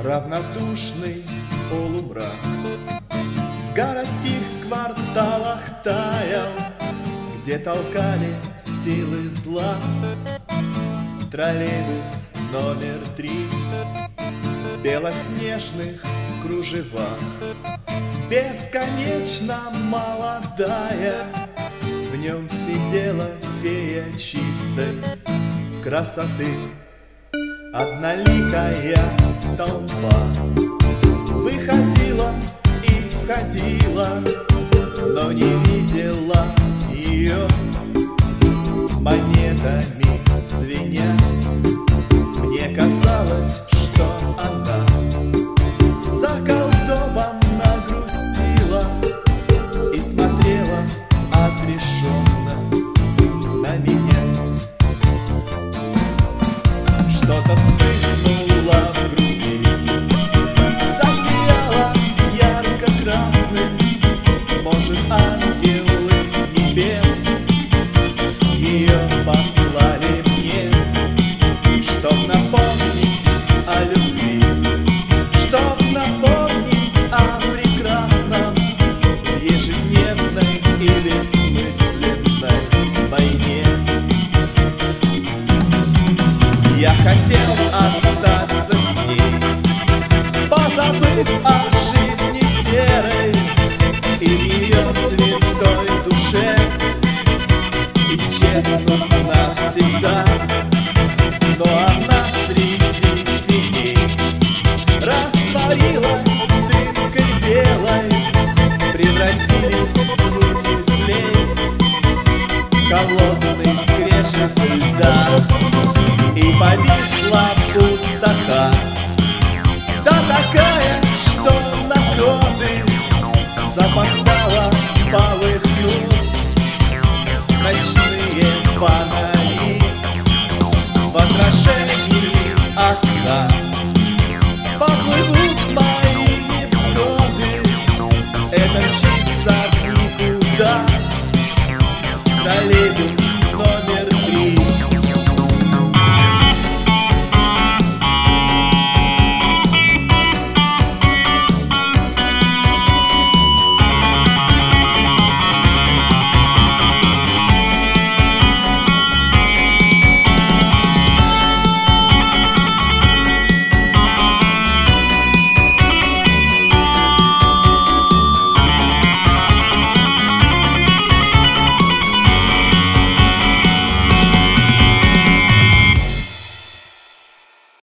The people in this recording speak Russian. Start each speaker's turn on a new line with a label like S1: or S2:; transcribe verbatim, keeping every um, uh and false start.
S1: равнодушный полумрак в городских кварталах таял, где толкали силы зла. Троллейбус номер три в белоснежных кружевах, бесконечно молодая, в нем сидела фея чистой красоты. Одноликая толпа выходила и входила, но не видела ее. Монетами звеня, мне казалось, что она заколдованно грустила и смотрела отрешенно на меня. Что-то вспыхнуло в груди, засияло ярко-красным. Может, ангелы небес ее послали мне, чтоб напомнить о любви, чтоб напомнить о прекрасном в ежедневной и бессмысленной войне. Я хотел остаться с ней, позабыв о жизни серой и в ее святой душе исчезнуть навсегда. Но она среди теней растворилась дымкой белой, превратились звуки флейт в холодный скрежет льда, и повисла пустота, да такая, что на годы запоздала полыхнут ночные фонари в отражении окна.